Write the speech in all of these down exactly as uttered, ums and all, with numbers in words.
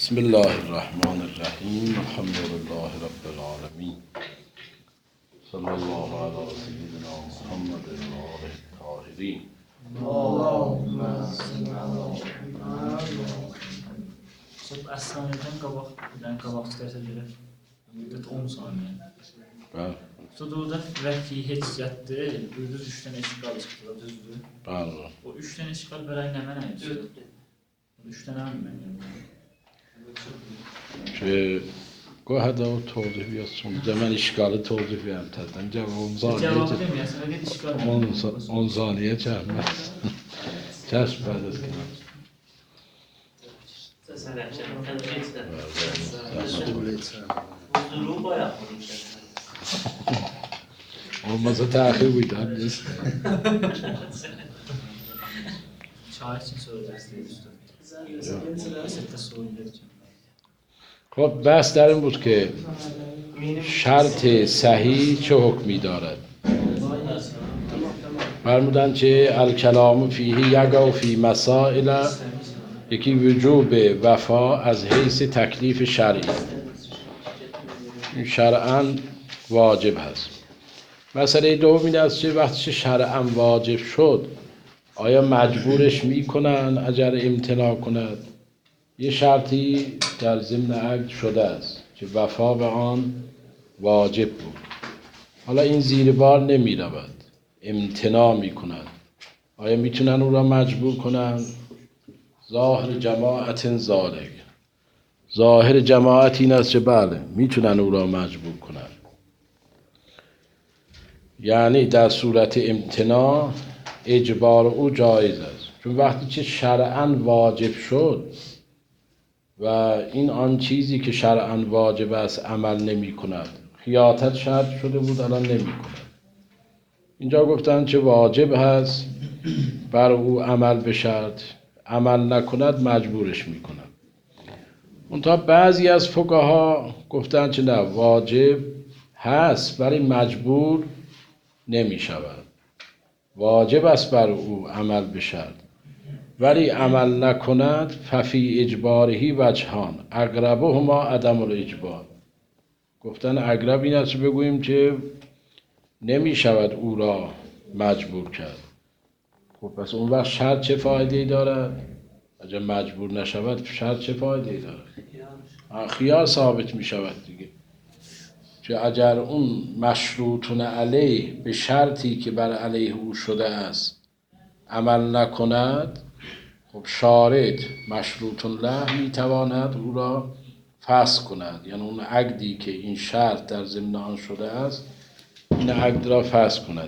بسم الله الرحمن الرحیم الحمد لله رب العالمین صلی الله علی سیدنا محمد و آله الطاهرین. Sonra Əslaniyədən qabaq, yəni qabaq çıxarsa görə müddət on saniyə. Bəli. Sonra və ki heç zətdir, burada üç dənə işqal çıxdı, düzdür? Bəli. O üç dənə işqal bərək nə mənə idi? üç dənə mi mənə? که گاه دا توضیح بیاد چون من اشکال توضیح بیام تدن جواب Cavabı زانیه deməyəsən, fəqət işqal on on zaniye çəkməz. Kəsb bəd از کنار. Olmasa təxir buydan biz. Çay için soracaqsınız üstad. Əsətdə sorulur. خب بحث در این بود که شرط صحیح چه حکمی دارد. فرمودن که الکلام فیه یقع فی مسائل، یکی وجوب وفا از حیث تکلیف شرعی، این شرعاً واجب هست. مسئله دوم این است که وقتی شرعاً واجب شد آیا مجبورش میکنن اگر امتناع کند؟ یه شرطی در ضمن عقد شده است که وفا به آن واجب بود، حالا این زیر بار نمی رود، امتناع می کند، آیا میتونن او را مجبور کنن؟ ظاهر جماعت ذالک، ظاهر جماعت این است که بله میتونن او را مجبور کنن، یعنی در صورت امتناع اجبار او جایز است، چون وقتی که شرعاً واجب شد و این آن چیزی که شرعاً واجب است عمل نمی کند، خیاطت شرط شده بود الان نمی کند، اینجا گفتن که واجب هست بر او عمل به شرط، عمل نکند مجبورش می کند. منتها بعضی از فقها گفتن که نه، واجب هست ولی مجبور نمی شود، واجب است بر او عمل به شرط ولی عمل نکند ففی اجبارهی وجهان اقربهما عدم الاجبار. گفتن اقرب این است بگوییم که نمی شود او را مجبور کرد. خب پس اون وقت شرط چه فایده ای دارد؟ اگر مجبور نشود شرط چه فایده ای دارد؟ خیار ثابت می شود دیگه، که اگر اون مشروطون علیه به شرطی که بر علیه او شده است عمل نکند، خب شارط مشروطون له میتواند او را فسخ کند، یعنی اون عقدی که این شرط در ضمن آن شده است این عقد را فسخ کند.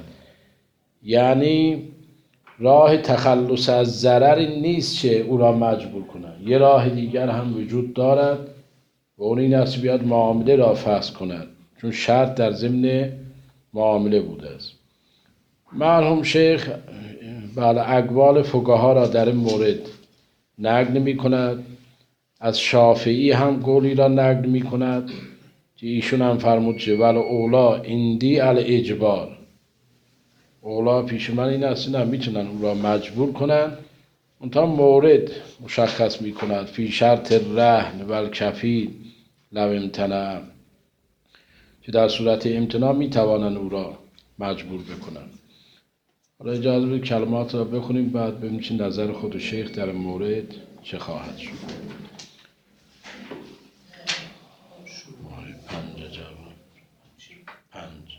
یعنی راه تخلص از ضرری نیست که او را مجبور کند، یه راه دیگر هم وجود دارد و اون این است بیاد معامله را فسخ کند، چون شرط در ضمن معامله بوده است. مرحوم شیخ بله اقوال فقها را در این مورد نقل می کند، از شافعی هم قولی را نقل می کند که ایشون هم فرمود که ول اولا اندی الاجبار، اولا پیش من این است نه میتونن او را مجبور کنن، منتها مورد مشخص می کند فی شرط الرهن و الکفیل لو امتنع، که در صورت امتناع می توانند او را مجبور بکنند. حالا اجازه بدید کلمات را بخونیم بعد ببینیم چه نظر خود شیخ در مورد چه خواهد شد. پنج جواب پنج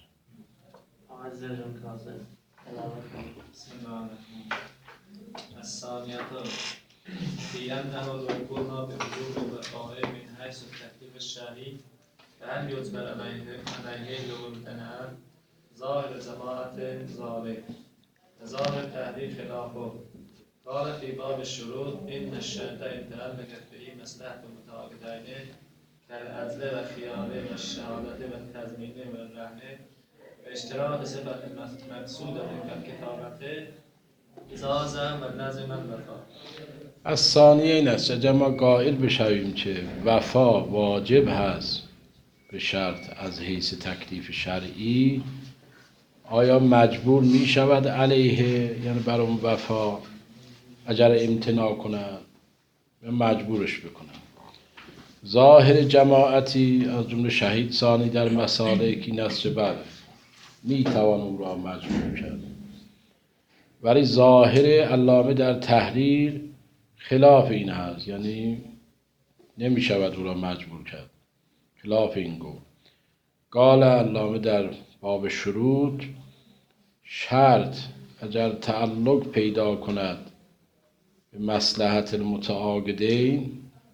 الثانية في أنه لو قلنا بوجوب الوفاء من حيث التكليف الشرعي فهل يجبر عليه عليه لو امتنع؟ ظاهر جماعة ذلك، ظاهر تحريف خلافه. قال في باب الشروط إن الشرط إن تعلقت به مصلحة المتعاقدين كالعدل والخيار والشهادة والتضمين والرهن واشتراط صفة مقصودة كالكتابة إجازة واللازم الوفاء. از ثانیه این است اگر ما قائل بشویم که وفا واجب هست به شرط از حیث تکلیف شرعی، آیا مجبور می شود علیه یعنی بر اون وفا اگر امتناع کنن مجبورش بکنن؟ ظاهر جماعتی از جمله شهید ثانی در مسالک این است که بله میتوان او را مجبور کرد، ولی ظاهر علامه در تحریر خلاف این هست، یعنی نمی شود او را مجبور کرد، خلاف این گفت. قال علامه در باب شروط شرط اگر تعلق پیدا کند به مصلحت المتعاقدین،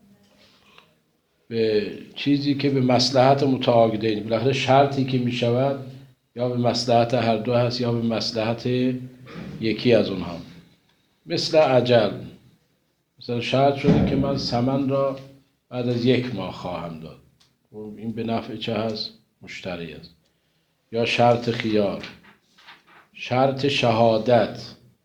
به چیزی که به مصلحت متعاقدین، بالاخره شرطی که می شود یا به مصلحت هر دو هست یا به مصلحت یکی از اونها، مثل اجل، مثلا شرط شده که من ثمن را بعد از یک ماه خواهم داد، این به نفع چه هست؟ مشتری است. یا شرط خیار، شرط شهادت.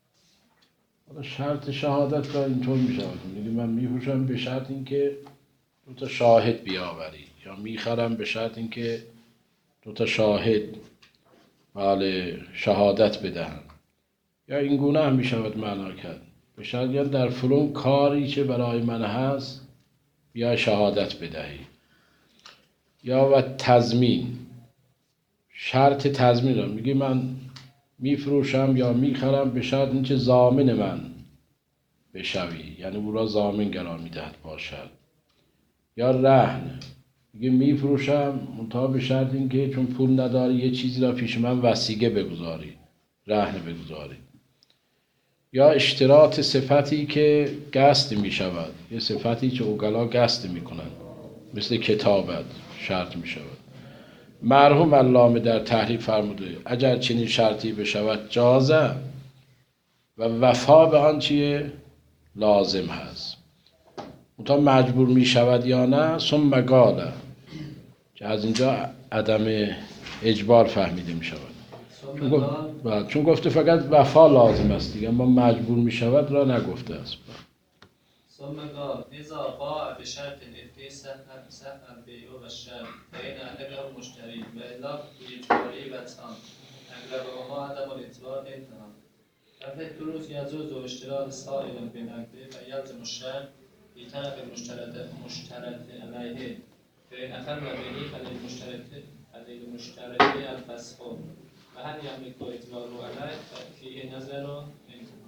شرط شهادت را اینطور می شود میگه من میفروشم به شرط اینکه دو تا شاهد بیاوری، یا میخرم به شرط اینکه دو تا شاهد بله شهادت بدهم، یا این گونه هم می شود معنا کرد، به شرط یا در فلان کاری که برای من هست بیا شهادت بدهی. یا و تضمین، شرط تضمین را میگه من میفروشم یا میخرم به شرط اینکه ضامن من بشوی، یعنی او را ضامن قرار میدهد باشد. یا رهن، میگه میفروشم منتها به شرط اینکه چون پول نداری یه چیزی را پیش من وثیقه بگذاری، رهن بگذاری. یا اشتراط صفتی که قصد می شود، یه صفتی که اوگلا قصد می کنند، مثل کتابت شرط می شود. مرحوم علامه در تحریر فرموده اگر چنین شرطی بشود جازه و وفا به آن چیه لازم هست، منتها مجبور می شود یا نه. ثم قال، که از اینجا عدم اجبار فهمیده می شود، چون, گفت... چون گفته فقط وفا لازم است دیگه، اما مجبور می شود را نگفته است. ثم قال اذا باع بشرط الاثنين سهل سهل البيع والشراء فإن أحده المشتري وإلا بإجباره بطعا أغلبهما عدم الإجبار انتهى. وفي الدروس يجوز اشتراط السائل بالعقد فيلزم الشرط بطرف المشترط مشترط عليه فإن أخل به فللمشترط فللمشترط الفسخ وهل يملك إجباره عليه ففيه نظر انتهى.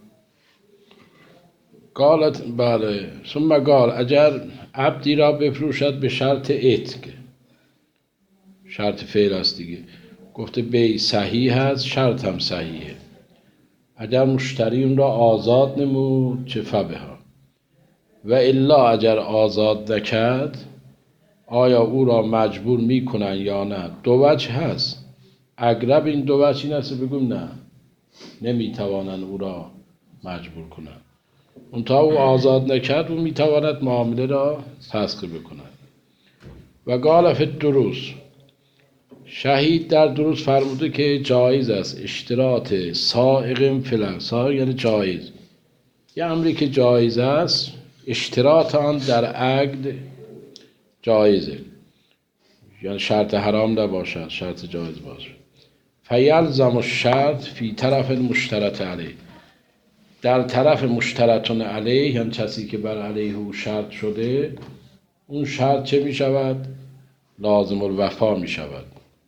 قالت بله. ثم قال اگر عبدی را بفروشد به شرط عتق، شرط فعل است دیگه، گفته بی صحیح هست، شرط هم صحیحه، اگر مشتری اون را آزاد نمود چه فبها، و الا اگر آزاد نکرد آیا او را مجبور میکنن یا نه. دو وجه هست، اقرب این دو وجه این است بگم نه نمیتوانن او را مجبور کنن، منتها او آزاد نکرد و میتواند معامله را فسخ بکند. و قال فی الدروس، شهید در دروس فرموده که جایز است اشتراط سائق فلان، سائق یعنی جایز، یه امری که جایز است اشتراط آن در عقد جایزه، یعنی شرط حرام نباشد، شرط جایز باشه. فیلزم الشرط فی طرف المشترط علیه، در طرف مشترطون علیه، یعنی کسی که بر علیه او شرط شده، اون شرط چه می شود؟ لازم الوفا می شود.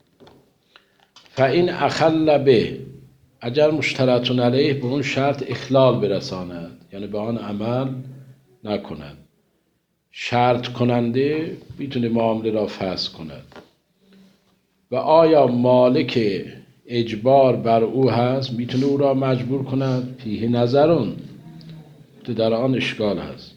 فاین اخل به، اگر مشترطون علیه به اون شرط اخلال برساند، یعنی به آن عمل نکند، شرط کننده میتونه معامله را فسخ کند. و آیا مالک اجبار بر او هست میتونه او را مجبور کند؟ فیه نظرون، در آن اشکال هست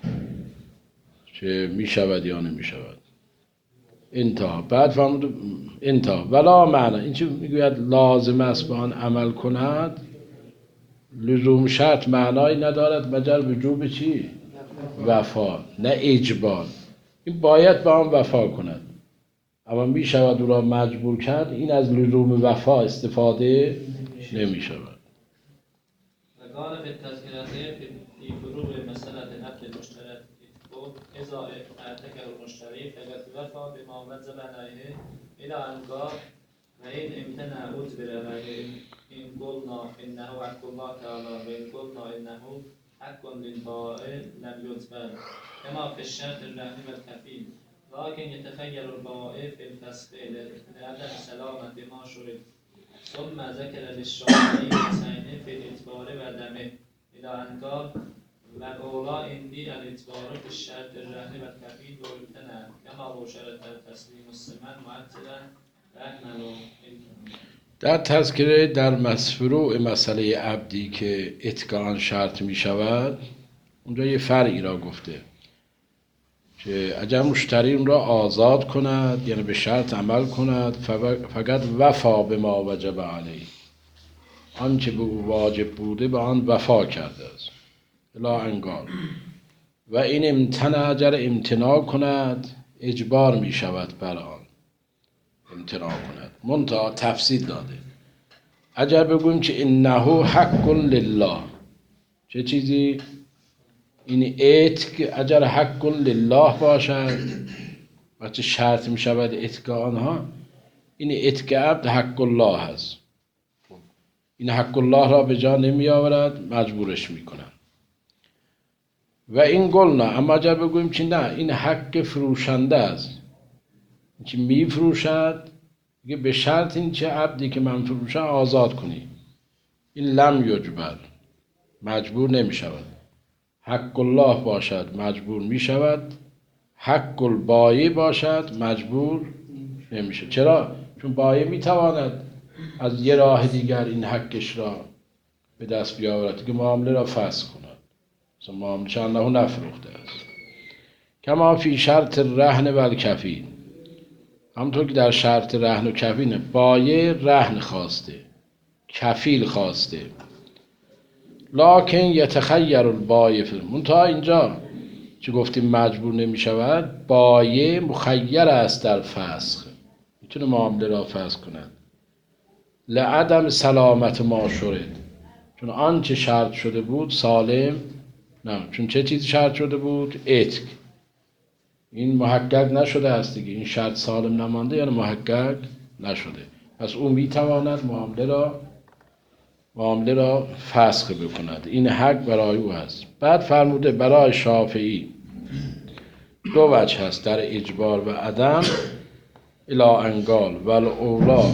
چه میشود یا نمیشود. انتها، بعد فرمود انتها ولا معنی، این چه میگوید لازم است به آن عمل کند، لزوم شرط معنایی ندارد مگر وجوب چی؟ وفا، نه اجبار. این باید به آن وفا کند، اما می شود او را مجبور کرد، این از لزوم وفا استفاده نمی شود. و قال فی التذکرة فی فروع مسألة نقل المشترط اذا اعتقد المشتری فقد وفا بما وجب علیه الى ان قال و این امتنع اجبر علیه ان قلنا انه حق الله تعالی و ان قلنا انه حق للبائع لم يجبر كما في الشرط الرهن والكفيل لكن يتخير البائع في الفسخ لعدم سلامة ما شرط ثم ذكر للشافعي حسين في الإجبار وعدمه إلى أن قال والأولى عندي الإجبار في الشرط الرهن والكفيل والامتناع كما لو شرط تسليم الثمن مؤجلا رهنا له. در تذکره در مسفروع مسئله عبدی که اتقاء شرط می شود اونجا یه فرعی را گفته که اگر مشتری اون را آزاد کند یعنی به شرط عمل کند فقط وفا به ما وجب علیه آنچه به او واجب بوده به آن وفا کرده است الا انگار و این امتناع اگر امتناع کند اجبار می شود بر آن امتناع کند منتها تفصیل داده اگر بگویم که انه حق لله چه چیزی این اتق اگر حق لله باشد وقتی شرط می شود اتق آنها این اتق عبد حق الله هست این حق الله را به جا نمی آورد مجبورش می کنند و این گل نه اما اگر بگوییم که نه این حق فروشنده است که می فروشد به شرط این چه عبدی که من فروشم آزاد کنی این لم یجبر مجبور نمی شود حق الله باشد مجبور می شود حق البایع باشد مجبور نمی شود چرا؟ چون بایع می تواند از یه راه دیگر این حقش را به دست بیاورد که معامله را فسخ کند مثلا معامله چند نهو نفروخته است کما فی شرط رهن و الکفیل همونطور که در شرط رهن و کفیل بایع رهن خواسته کفیل خواسته لکن یتخیر البایع منتها اینجا چه گفتیم مجبور نمی شود بایع مخیر است در فسخ میتونه معامله را فسخ کند لعدم سلامت ما شرط چون آنچه شرط شده بود سالم نه چون چه چیزی شرط شده بود اتق این محقق نشده است دیگه این شرط سالم نمانده یعنی محقق نشده پس او میتواند معامله را معامله را فسخ بکند این حق برای او هست بعد فرموده برای شافعی دو وجه هست در اجبار و عدم الا انگال ول اولا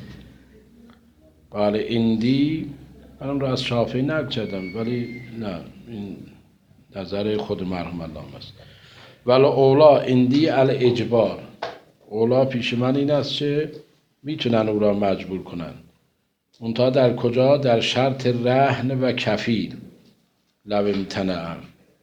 بله اندی من را از شافعی نقل کردم ولی نه این نظر خود مرحوم علامه است ول اولا اندی الاجبار اولا پیش من این است که میتونن او را مجبور کنن منتها در کجا؟ در شرط رهن و کفیل لو امتنع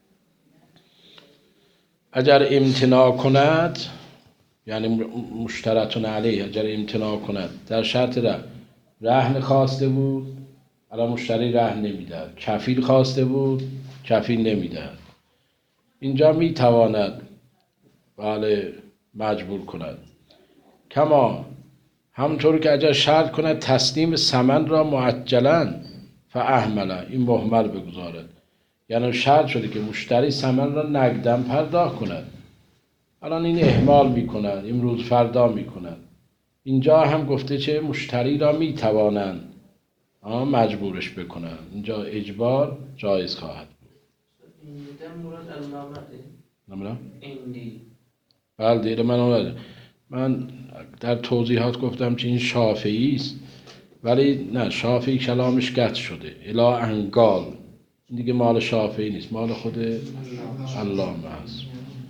اگر امتناع کند یعنی مشترطون علیه اگر امتناع کند در شرط رهن رهن خواسته بود الان مشتری رهن نمیدهد کفیل خواسته بود کفیل نمیدهد اینجا میتواند بله مجبور کند کما همونطور که اگر شرط کند تسلیم ثمن را معجلا فاهمله این مهمل بگذارد یعنی شرط شده که مشتری ثمن را نقداً پرداخت کند الان این اهمال میکند امروز فردا میکند اینجا هم گفته چه مشتری را میتوانند مجبورش بکنند اینجا اجبار جایز خواهد بود این مراد علامته نمیدونم ایندی بله دیگه من اون من در توضیحات گفتم که این شافعی است ولی نه شافعی کلامش قطع شده الا انگال این دیگه مال شافعی نیست مال خود علامه است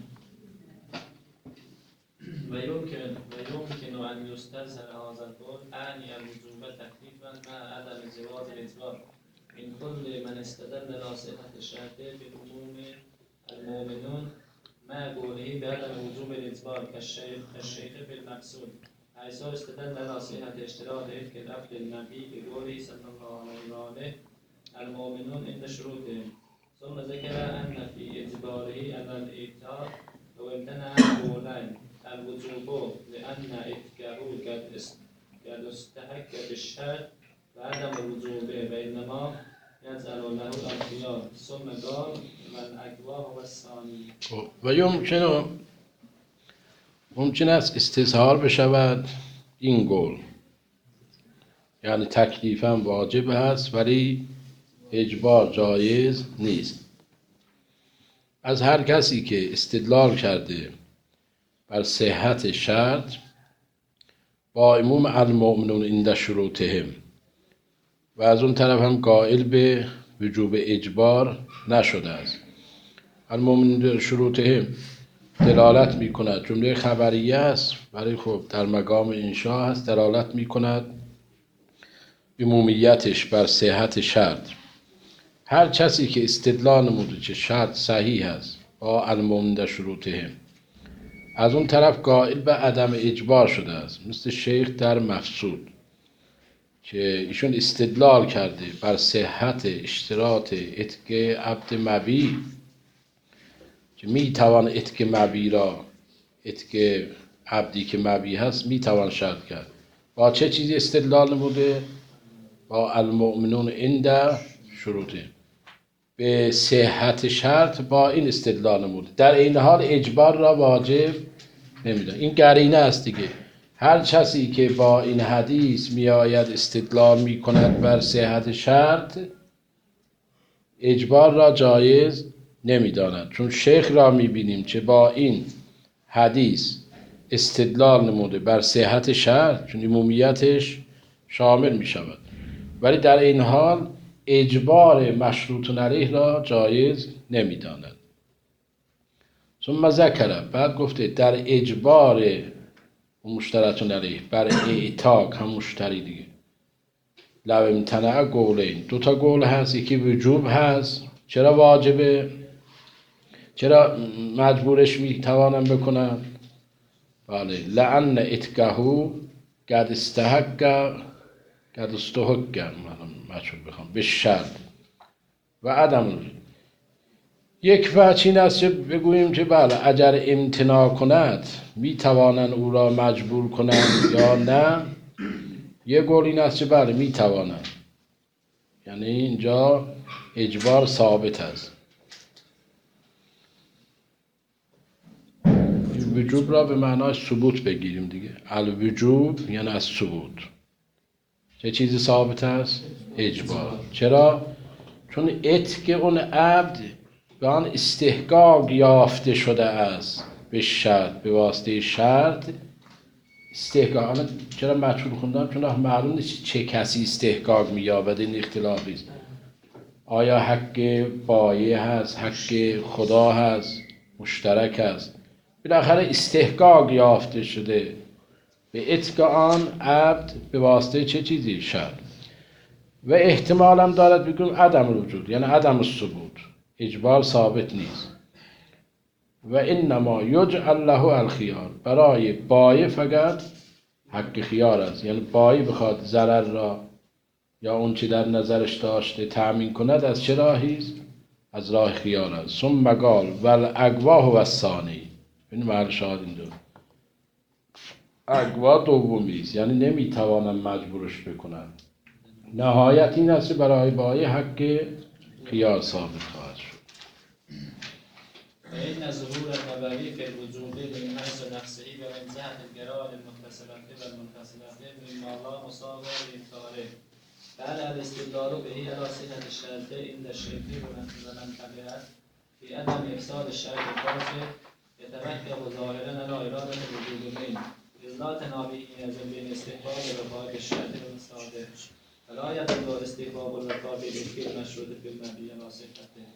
و یمکن و یمکن ان یستظهر هذا القول اعنی الوجوب تکلیفا مع عدم جواز الاجبار من كل من استدل على صحة الشرط بعموم المؤمنون مع قوله بعدم وجوب الاجبار كالشيخ كالشيخ في المقصود حيث استدل على صحة اشتراطه كلفظ النبي بقوله صلى الله عليه وآله المؤمنون عند شروطهم ثم ذكر أن في إجباره على الإيتاء وامتنع قولين الوجوب لأن إتكاه قد استحق بالشرط وعدم الوجوب بينما يجعل له الخيار ثم قال والأقوى هو الثاني و یمکن ممکن است استظهار بشود این قول یعنی تکلیفاً واجب هست ولی اجبار جایز نیست از هر کسی که استدلال کرده بر صحت شرط با عموم المؤمنون عند شروطهم و از اون طرف هم قائل به وجوب اجبار نشده است. المؤمنون شروطهم دلالت می کند، جمله خبریه است، برای خب در مقام انشاء هست، دلالت می کند عمومیتش بر صحت شرط. هر کسی که استدلال نموده که شرط صحیح است با المؤمنون شروطهم، از اون طرف قائل به عدم اجبار شده است، مثل شیخ در مفسود که ایشون استدلال کرده بر صحت اشتراط اتق عبد مبی که می توان اتق مبی را، اتق عبدی که مبی هست می توان شرط کرد. با چه چیزی استدلال نموده؟ با المؤمنون عند شروطه، به صحت شرط با این استدلال نموده. در این حال اجبار را واجب نمیدونه. این قرینه است دیگه. هر کسی که با این حدیث می آید استدلال می کند بر صحت شرط، اجبار را جایز نمی داند. چون شیخ را می بینیم که با این حدیث استدلال نموده بر صحت شرط، چون عمومیتش شامل می شود، ولی در این حال اجبار مشروط علیه را جایز نمی داند. ثم ذکر، بعد گفته در اجبار مشترطون علیه بر اعتاق هم مشتری دیگه، لو امتنع قولین، دو تا قول هست، یکی وجوب هست، چرا واجبه، چرا مجبورش میتوانم بکنم؟ بله، لأن اتقهو قد استحق قد استحق، من مجبور بخوام به شرط و عدم. یک وجه این است که بگوییم که بله اگر امتناع کند میتوانند او را مجبور کنند یا نه. یک قول این است که بله میتوانند، یعنی اینجا اجبار ثابت است. وجوب را به معنای ثبوت بگیریم دیگه. الوجوب یعنی از ثبوت. چه چیزی ثابت است؟ اجبار. چرا؟ چون اتق اون عبد به آن استحقاق یافته شده است به شرط، به واسطه شرط استحقاق. چرا مجهول خوندم؟ چون معلوم نیست چه کسی استحقاق می‌یابد، این اختلافی است. آیا حق بایع هست، حق خدا هست، مشترک است؟ بالاخره استحقاق یافته شده به اتق آن عبد به واسطه چه چیزی؟ شرط. و احتمال هم دارد بگیم عدم الوجود، یعنی عدم الثبوت، اجبار ثابت نیست. و انما یجعل له الخیار، برای بایع فقط حق خیار است، یعنی بایع بخواد ضرر را یا اون چی در نظرش داشته تأمین کند، از چه راهی است؟ از راه خیار است. ثم قال والاقوا هو الثانی، این محل شاهد این دو اقوا دومی است، یعنی نمیتوانم مجبورش بکنم. نهایت این است برای بایع حق خیار ثابت خواهد شد. فإن ظهور النبوي في الوجوب من حيث نفسه ومن جهة القراءة المتصلة والمنفصلة مما لا مساوي لإنكاره، بل الاستدلال به على صحة الشرط عند الشيخ ومن تبعه في عدم إفساد الشرط القاصر يتركب ظاهرا على إرادة الوجوب منه، إذ لا تنافي يلزم بين استحباب الوفاء بالشرط المستحب، فلا يدل استحباب الوفاء بالإفك المشروط في المبني على صحته.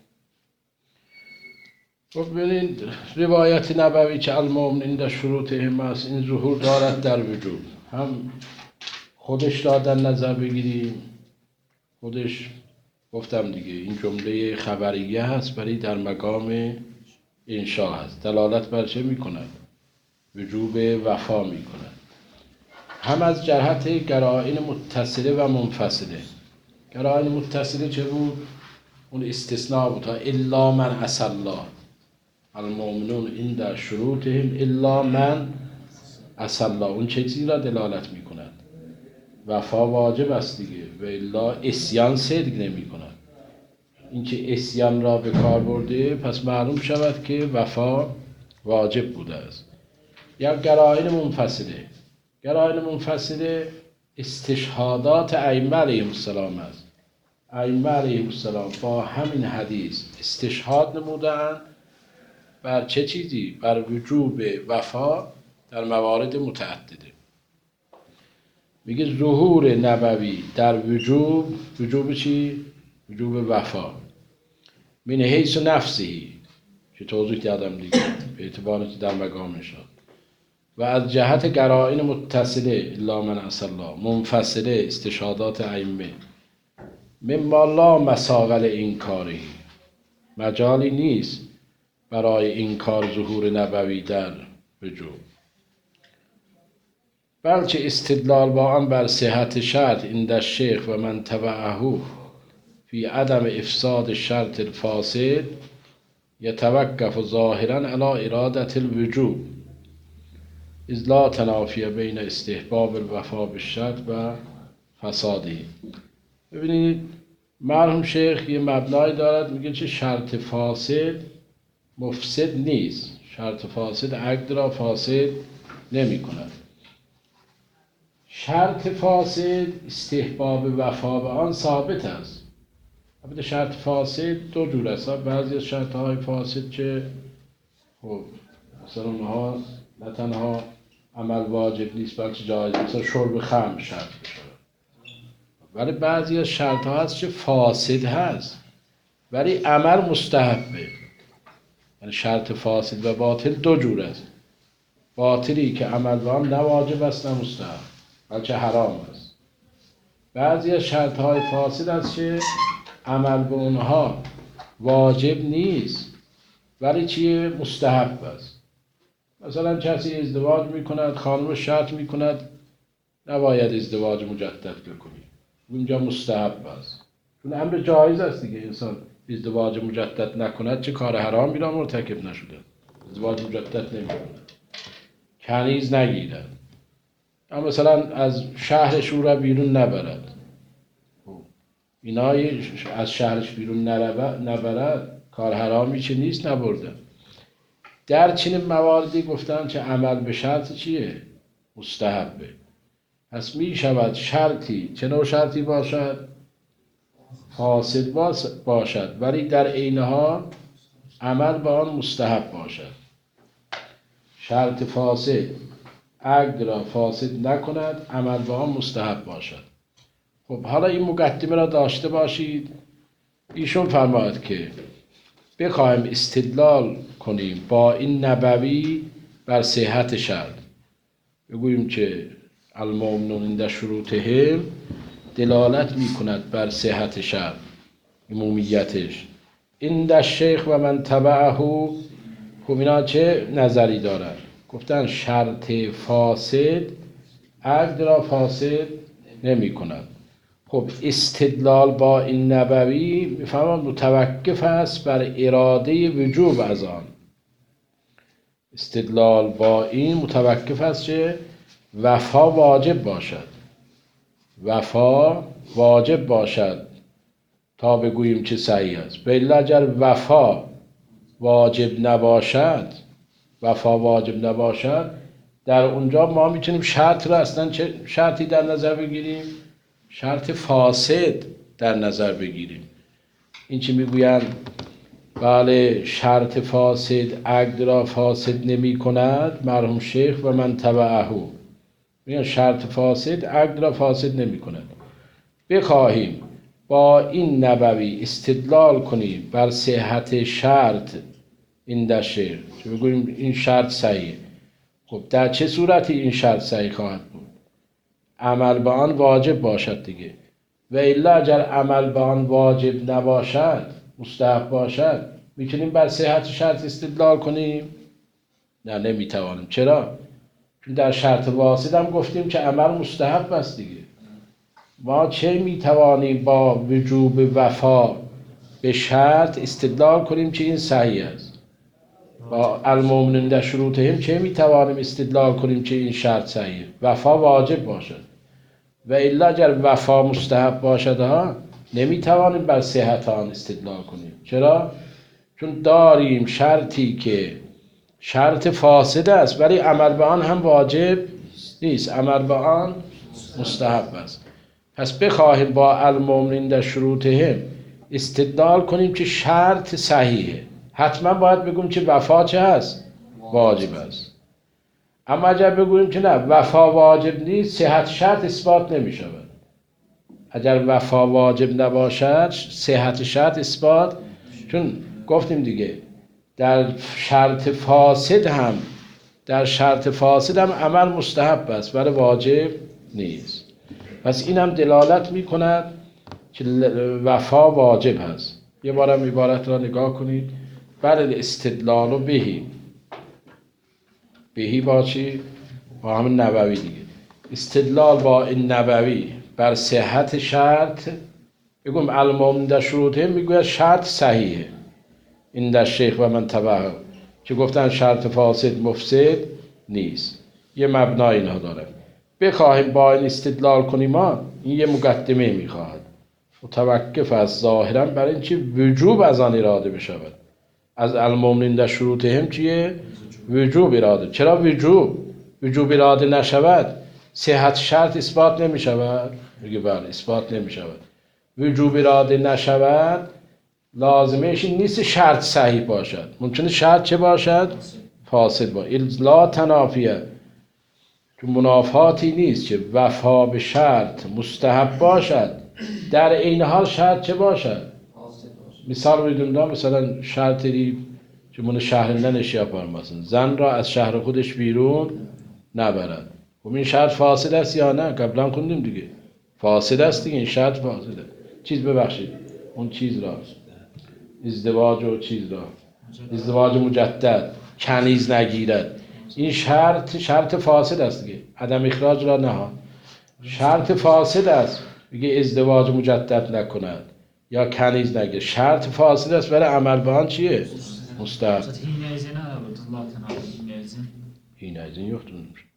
خب ببینید روایت نبوی که المؤمنین در شروطهم است، این ظهور دارد در وجود. هم خودش را در نظر بگیریم، خودش گفتم دیگه این جمله خبریه هست، برای در مقام انشاء هست، دلالت بر چه می کند؟ وجوب وفا می کند. هم از جهت قرائن متصله و منفصله. قرائن متصله چه بود؟ اون استثناء بود، الا من عصی الله، المؤمنون عند شروطهم الا من عصی الله. اون چه چیزی را دلالت می کند؟ وفا واجب است دیگه، و الا عصیان صدق نمی کند. این که عصیان را به کار برده، پس معلوم شود که وفا واجب بوده است. یا قرائن منفصله. قرائن منفصله استشهادات ائمه علیهم السلام است. ائمه علیهم السلام با همین حدیث استشهاد نمودند بر چه چیزی؟ بر وجوب وفا در موارد متعدده. میگه ظهور نبوی در وجوب، وجوب چی؟ وجوب وفا. من حیث نفسی که توضیح دادم دیگه به اعتبار که در مقام شد، و از جهت قرائن متصله الا من عصی الله، منفصله استشهادات ائمه، مما لا مساغ لانکاره، مجالی نیست برای انکار ظهور نبوی در وجوب، بلکه استدلال با آن بر صحت شرط عند الشیخ و من تبعه فی عدم افساد شرط الفاسد یتوقف ظاهرا علی ارادة الوجوب اذ لا تنافی بین استحباب الوفا بالشرط و فساده. ببینید مرحوم شیخ یه مبنای دارد، میگه چه شرط فاسد مفسد نیست، شرط فاسد عقد را فاسد نمی کند. شرط فاسد استحباب وفا به آن ثابت است. البته شرط فاسد دو جور است. بعضی از شرط های فاسد که خب مثلا اونها نه تنها عمل واجب نیست بلکه جایز، مثلا شرب خمر شرط بشه، ولی بعضی از شرط ها هست که فاسد هست ولی عمل مستحبه. یعنی شرط فاسد و باطل دو جور است. باطلی که عمل به آن نه واجب است نه مستحب بلکه حرام است. بعضی از شرط های فاسد است که عمل به اونها واجب نیست ولی چیه؟ مستحب است. مثلا کسی ازدواج میکند، خانم شرط میکند نباید ازدواج مجدد بکنی، اونجا مستحب است، چون امر جایز است دیگه. انسان ازدواج مجدد نکند چه کار حرامی را مرتکب نشده، ازدواج مجدد نمیکند، کنیز نگیرد، اما مثلا از شهرش او را بیرون نبرد، اینای از شهرش بیرون نبرد کار حرامی چه نیست نبرده. در چنین مواردی گفتن که عمل به شرط چیه؟ مستحبه. پس می شود شرطی چه نوع شرطی باشد؟ فاسد باشد ولی در عین حال عمل به آن مستحب باشد. شرط فاسد عقد را فاسد نکند، عمل به آن مستحب باشد. خب حالا این مقدمه را داشته باشید. ایشون فرماید که بخوایم استدلال کنیم با این نبوی بر صحت شرط، بگوییم که المؤمنون عند شروطهم دلالت میکند بر صحت شرط، عمومیتش. عند الشیخ و من تبعه، خب اینا چه نظری دارن؟ گفتن شرط فاسد عقد را فاسد نمی کند. خب استدلال با این نبوی میفهمم متوقف است بر اراده وجوب از آن. استدلال با این متوقف است که وفا واجب باشد، وفا واجب باشد تا بگوییم که صحیح است. بلا اگر وفا واجب نباشد، وفا واجب نباشد، در اونجا ما میتونیم شرط را اصلا چه شرطی در نظر بگیریم؟ شرط فاسد در نظر بگیریم. این چی میگویند؟ بله شرط فاسد عقد را فاسد نمی کند، مرحوم شیخ و من تبعه، میگن شرط فاسد عقد را فاسد نمی کند. بخواهیم با این نبوی استدلال کنیم بر صحت شرط این دشه، چه بگوییم این شرط صحیح. خب در چه صورتی این شرط صحیح خواهد بود؟ عمل به آن واجب باشد دیگه. و الا اگر عمل به آن واجب نباشد، مستحب باشد، میتونیم بر صحت شرط استدلال کنیم؟ نه نمیتوانیم. چرا؟ چون در شرط واسط هم گفتیم که عمل مستحب است دیگه. ما چه میتوانیم با وجوب وفا به شرط استدلال کنیم که این صحیح است؟ با المؤمنون در شروطهم چه میتوانیم استدلال کنیم که این شرط صحیح؟ وفا واجب باشد. و الا اگر وفا مستحب باشد ها نمیتوانیم بر صحت آن استدلال کنیم. چرا؟ چون داریم شرطی که شرط فاسد است ولی عمل به آن هم واجب نیست، عمل به آن مستحب است. پس بخواهیم با المؤمنین در شروطهم استدلال کنیم که شرط صحیحه، حتما باید بگویم که وفا چه هست؟ واجب است. اما اگر بگوییم که نه وفا واجب نیست، صحت شرط اثبات نمی شود. اگر وفا واجب نباشد صحت شرط اثبات، چون گفتیم دیگه در شرط فاسد هم در شرط فاسد هم عمل مستحب است ولی واجب نیست. پس این هم دلالت می کند که وفا واجب هست. یه بارم عبارت را نگاه کنید. بل استدلال بهی، بهی با چی؟ با همین نووی دیگه. استدلال با این نووی بر صحت شرط، بگم المام در شروطه میگوید شرط صحیحه این در شیخ و من تبعه که گفتن شرط فاسد مفسد نیست. یه مبنای اینها داره. بخواهیم با این استدلال کنیم ما، این یه مقدمه میخواهد متوقف از ظاهرا برای این چی وجوب از آن اراده بشود. از المؤمنین در شروط هم چیه؟ وجوب اراده. چرا وجوب؟ وجوب اراده نشود صحت شرط اثبات نمی شود؟ میگه بله اثبات نمی شود. وجوب اراده نشود لازمش این نیست شرط صحیح باشد، ممکنه شرط چه باشد؟ فاسد باشد. لا تنافیه، تو منافاتی نیست که وفا به شرط مستحب باشد در این حال شرط چه باشد؟ مثال بدونم، مثلا شرطی که من شهر ننشی مثلا زن را از شهر خودش بیرون نبرد. خب این شرط فاسد است یا نه؟ قبلا خوندیم دیگه فاسد است دیگه، این شرط فاسده. چیز ببخشید اون چیز را ازدواج و چیز را ازدواج مجدد کنیز نگیرد، این شرط شرط فاسد است دیگه. عدم اخراج را نه، شرط فاسد است دیگه. ازدواج مجدد نکند یا کنیز نگیرد شرط فاسد است، برای عمل به آن چیه؟ مستحب. Hine izin aradı. Allah tanrı hine izin. Hine izin yoktur.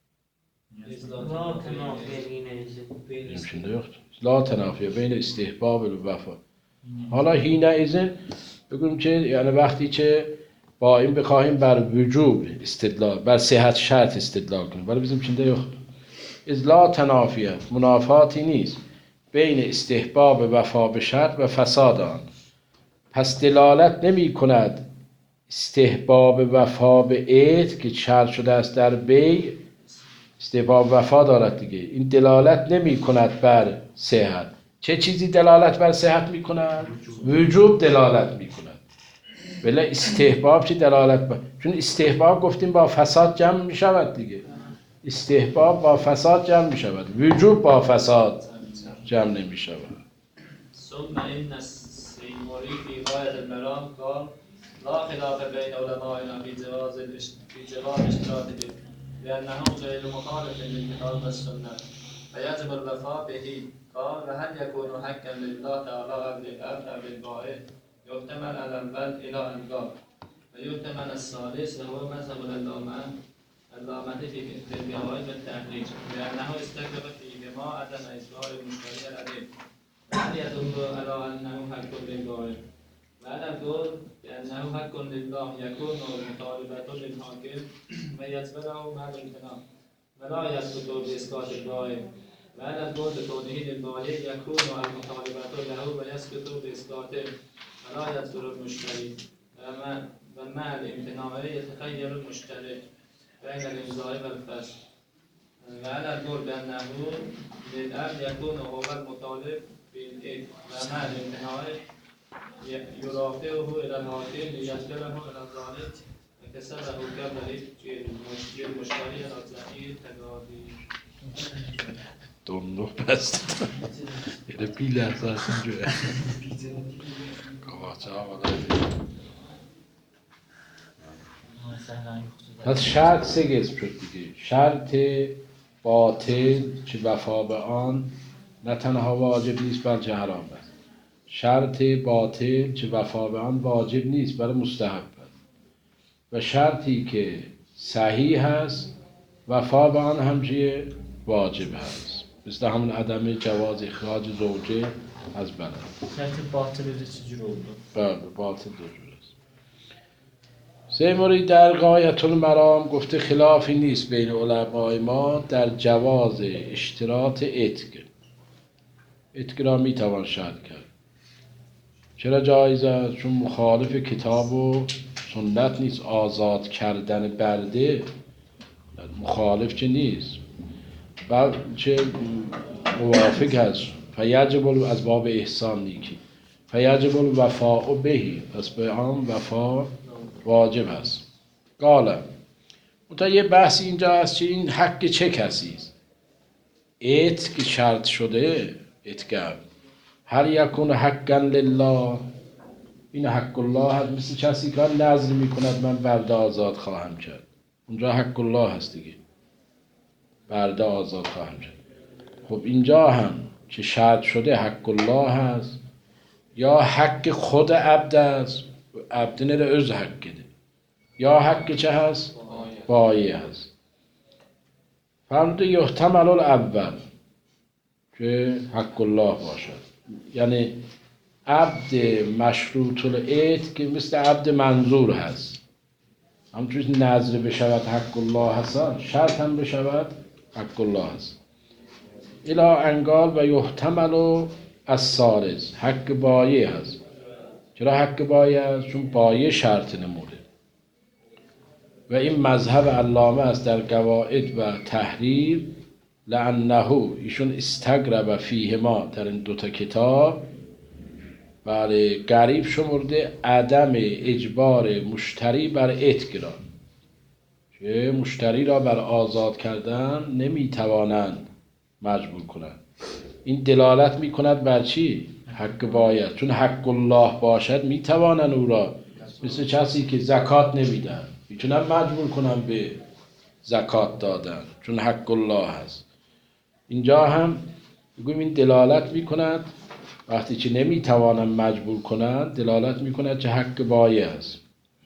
لا تنافي الإناث. Benim şimdi yoktur. La tenafiye beyne istihbab ve vefa. حالا هینه ایزن بگویم که یعنی وقتی که با این بخواهیم بر وجوب استدلال بر صحت شرط استدلال کنیم، ولی bizim içinde yoktur. از لا تنافیه منافاتی نیست بین استحباب وفا به شرط و فساد آن. پس دلالت نمی کند استحباب وفا به عید که شرط شده است در بی، استحباب وفا دارد دیگه، این دلالت نمی کند بر صحت. چه چیزی دلالت بر صحت می کند؟ وجوب دلالت می کند. ولی استحباب چی دلالت بر؟ چون استحباب گفتیم با فساد جمع می شود دیگه. استحباب با فساد جمع می شود، وجوب با فساد جمع نمی شود. ثم إن السيموري في غاية المرام قال لا خلاف بين علمائنا في جواز الاش- في جواز الاشتراط به لأنه غير مخالف للكتاب والسنة فيجب الوفاء به. قال وهل يكون حقا لله تعالى أو للأب أو للبائع؟ يحتمل الأول إلى أن قال ويحتمل الثالث وهو مذهب العلامة العلامة في في الجوائز والتحريج لأنه استكبر فيهما عدم إظهار المشتري العليم. هل يدل على أنه حق للبائع؟ بعد القول بأنه حق لله يكون مطالبة للحاكم ويجبره مع الامتناع ولا يسقط بإسقاط البائع. بعد القول بكونه للبائع يكون المطالبة له ويسقط بإسقاطه ولا يذكر المشتري ومع الامتناع يتخير المشتري بين الإمضاء والفسخ. وعلى القول بأنه للأب يكون هو المطالب بالإثم ومع الامتناع يرافعه إلى الحاكم ليجبره على ذلك وكسبه قبل المشتري على ضمير تقاضي. Donluq bəsdir. Elə bir ləhzəsini görə. Qavacağı olaydı. Səhra yoxdur. پس شرط سه قسم شد دیگه. شرط باطل که وفا به آن نه تنها واجب نیست بلکه حرام است. شرط باطل که وفا به آن واجب نیست بلکه مستحب است. و شرطی که صحیح است وفا به آن هم چیه؟ واجب است. مثل همون عدم جواز اخراج زوجه از بلد. Şərti batıl özü cür oldu. بله باطل دو جور است. سیموری در غایت المرام گفته خلافی نیست بین علمای ما در جواز اشتراط اتق. اتق را میتوان شرط کرد. چرا جایز است؟ چون مخالف کتاب و سنت نیست آزاد کردن برده، مخالف که نیست، بعد چه موافق هست. فیجب از باب احسان نیکی، فیجب الوفاء بهی، پس به آن وفا واجب است. قال منتها یه بحث اینجا هست که این حق چه کسی است؟ اتق شرط شده، اتقاب هل یکون حقا لله، این حق الله هست، مثل کسی که نذر میکند من برده آزاد خواهم کرد، اونجا حق الله هست دیگه، برده آزاد خواهم کرد. خب اینجا هم که شرط شده حق الله هست یا حق خود عبد است، عبد نره öz حق ده، یا حق چه هست؟ بایه هست. فرموده یحتمل الاول که حق الله باشد، یعنی عبد مشروط العتق که مثل عبد منظور هست، همچنین نظر بشود حق الله هست، شرط هم بشود حق الله هست. الا انگال و یحتمل الثالث حق بایه هست. چرا حق بایه هست؟ چون بایه شرط نموده و این مذهب علامه است در قواعد و تحریر، لانه ایشون استقرب فیهما در این دوتا کتاب برای غریب شمرده عدم اجبار مشتری بر عتق را، که مشتری را بر آزاد کردن نمیتوانند مجبور کنند. این دلالت میکند بر چی؟ حق باید، چون حق الله باشد میتوانند او را، مثل کسی که زکات نمیدن میتونن مجبور کنن به زکات دادن چون حق الله هست. اینجا هم بگویم این دلالت میکند وقتی که نمیتوانن مجبور کنند، دلالت میکند که حق بایه است.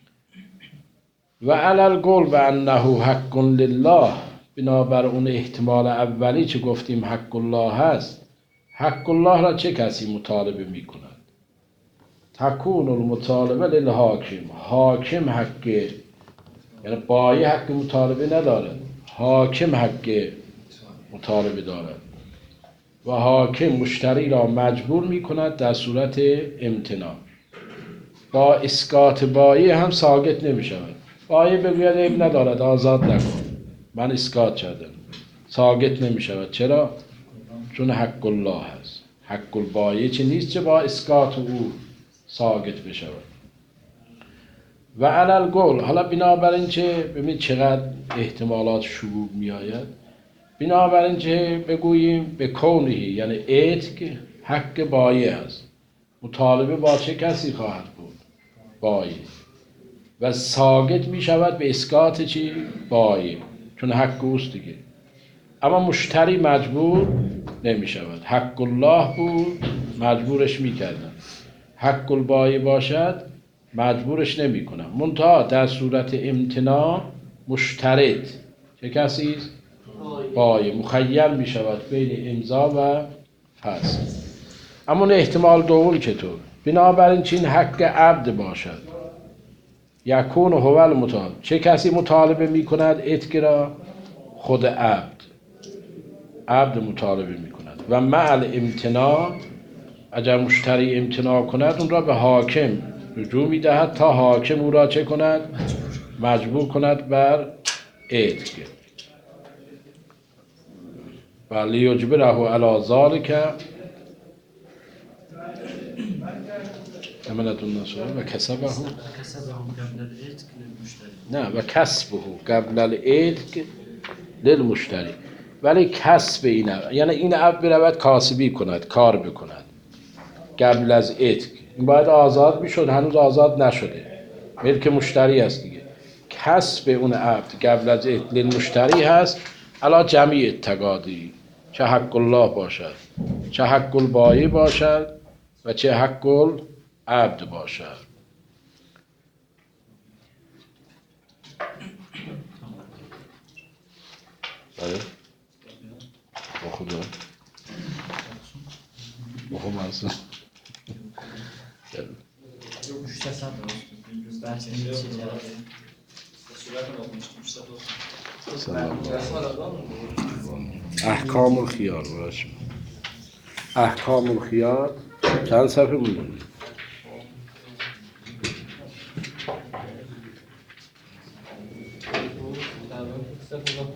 و علی القول و انه حق لله، بنابر اون احتمال اولی که گفتیم حق الله هست، حق الله را چه کسی مطالبه میکند؟ تکون المطالبه للحاکم، حاکم حق، یعنی بایه حق مطالبه ندارد، حاکم حق مطالبه دارد و حاکم مشتری را مجبور میکند در صورت امتناع. با اسقاط بایه هم ساقط نمیشود. بایه بگوید عیب ندارد آزاد نکن، من اسقاط کردم، ساقط نمیشود. چرا؟ چون حق الله هست. حق البایه چه نیست که با اسقاط او ساقط بشود. و علی القول، حالا بنابراین که ببینید چقدر احتمالات شروع می آید، بنابراین که بگوییم به کونهی، یعنی عتق حق بایه است، مطالبه با چه کسی خواهد بود؟ بایه. و ساقط می شود به اسقاط چی؟ بایه، چون حق اوست دیگه. اما مشتری مجبور نمی شود. حق الله بود مجبورش می کردن، حق البایه باشد مجبورش نمی کنم. منتها در صورت امتناع مشترط چه کسی است؟ بایه. مخیر می شود بین امضا و فسخ. اما احتمال دوم چطور؟ بنابراین چین حق عبد باشد، یکون هو المطالب، چه کسی مطالبه می کند عتق را؟ خود عبد. عبد مطالبه می کند و مع الامتناع، اگر مشتری امتناع کند اون را به حاکم رجوع می دهد تا حاکم او را چه کند؟ مجبور کند بر عتق. ولی یجبره علی ذلک امانتون نصر و کسبه نه و کسبه قبل العتق للمشتری، ولی کسب این عبد، یعنی این عبد برود کاسبی کند، کار بکند قبل از عتق. این باید آزاد میشد، هنوز آزاد نشده، ملک مشتری است دیگه. کسب اون عبد قبل از عتق للمشتری هست علی جمیع التقاضی، چه حق الله باشد، چه حق البایع باشد و چه حق العبد باشد. بله با خدا مهم است. احکام الخیار براشم. احکام الخیار چند صفحه بود؟ استغفر الله.